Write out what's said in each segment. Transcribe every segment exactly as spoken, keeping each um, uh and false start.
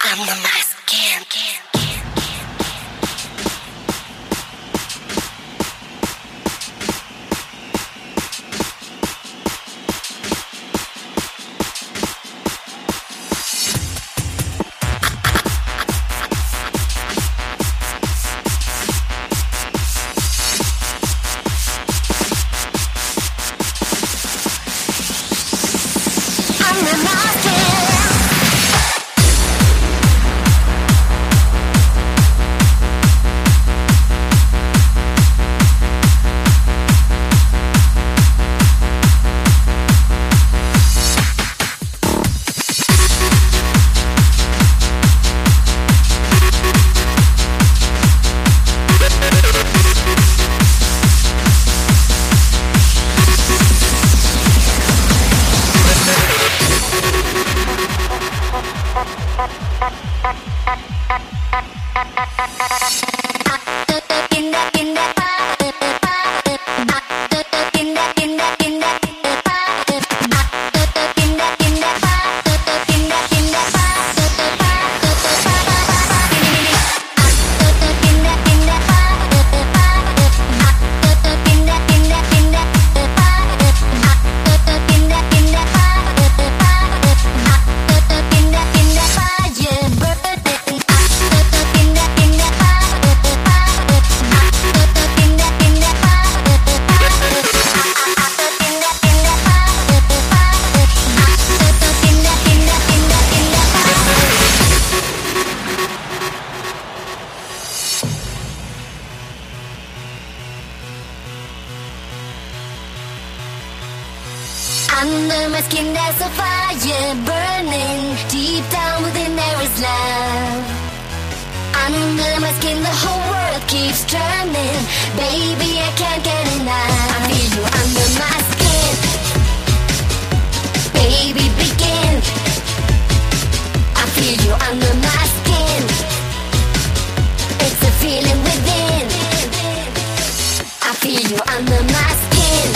under my skin. Under my skin. Under my skin there's a fire burning. Deep down within there is love. Under my skin the whole world keeps turning. Baby, I can't get enough. I feel you under my skin. Baby, begin. I feel you under my skin. It's a feeling within. I feel you under my skin.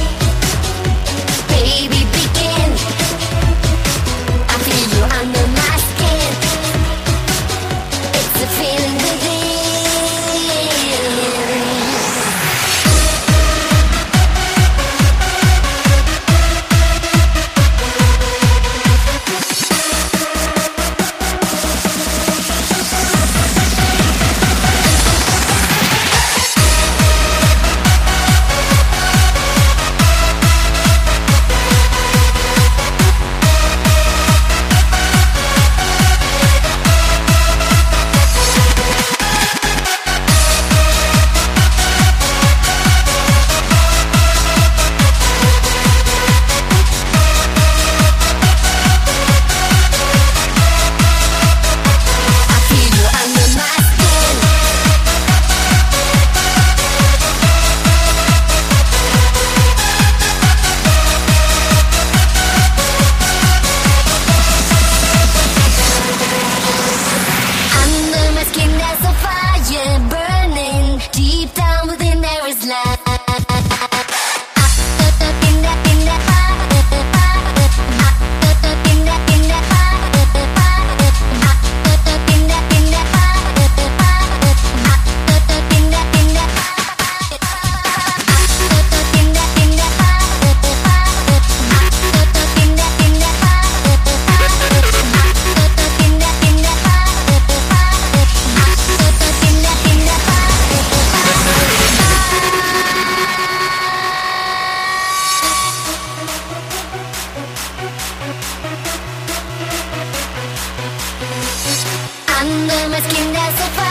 Baby, begin. I feel you under my skin. It's a feeling within. Under my skin there's a fire.